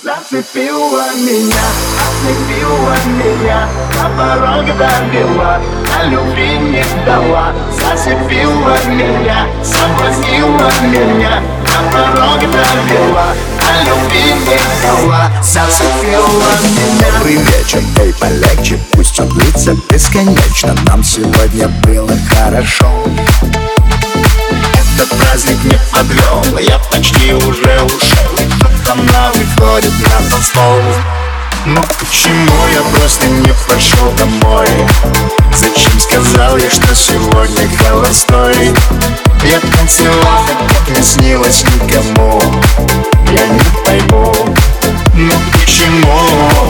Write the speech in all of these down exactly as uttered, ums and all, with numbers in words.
Зацепила меня, ослепила меня, на порог довела, а любви не дала. Зацепила меня, соблазнила меня, на порог довела, а любви не дала. Зацепила меня. Добрый вечер, эй, полегче, пусть он длится бесконечно. Нам сегодня было хорошо. Этот праздник не подвел, я почти уже ушел, и кто-то нам выходит на танцпол. Но почему я просто не пошел домой? Зачем сказал я, что сегодня холостой? Я танцевал, как не снилось никому. Я не пойму, ну почему?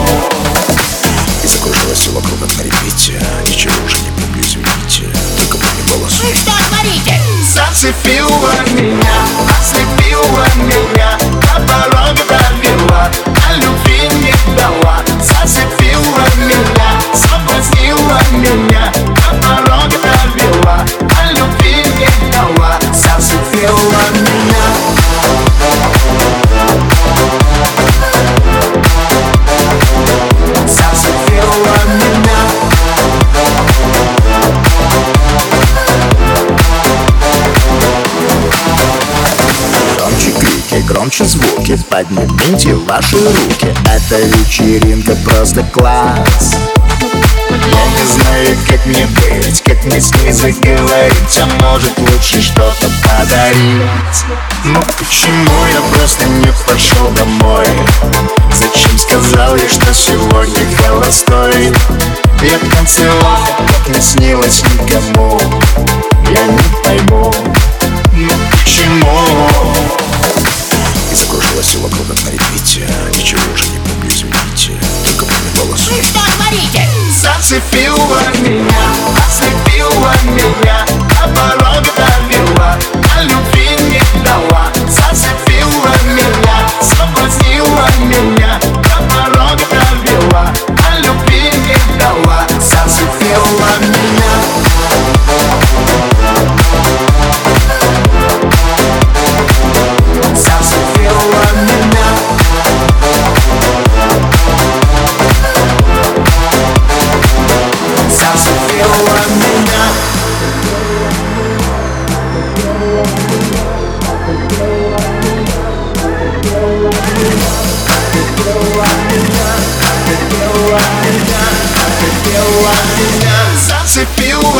И закружилось все вокруг от репите. Ничего уже не помню, извините. Только помню голос. Вы что творите? Зацепила меня, ослепила меня, на порог довела, а любви не дала. Зацепила меня, соблазнила меня, на порог довела, а любви не дала. Зацепила меня. Зацепила меня. Громче крики, громче звуки, поднимите ваши руки. Эта вечеринка просто класс. Я не знаю, как мне быть, как мне с ней заговорить, а может лучше что-то подарить. Ну почему я просто не пошел домой? Зачем сказал я, что сегодня холостой? Я танцевал, как не снилось никому. Я не пойму, ну почему? И закружилось все вокруг от репите. Ничего уже не помню, извините. Только помню голос. Вы что творите? Зацепила меня, ослепила меня, на порог довела, а любви не дала. Зацепила меня, соблазнила меня, на порог довела, а любви не дала. Зацепила меня. Зацепила меня. Зацепила меня. Зацепила